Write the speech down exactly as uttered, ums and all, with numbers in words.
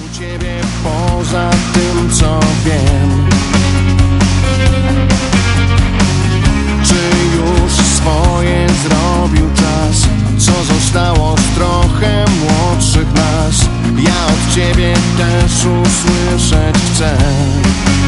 u ciebie poza tym, co wiem? Czy już swoje zrobił czas? Co zostało z trochę młodszych nas? Ja od ciebie też usłyszeć chcę.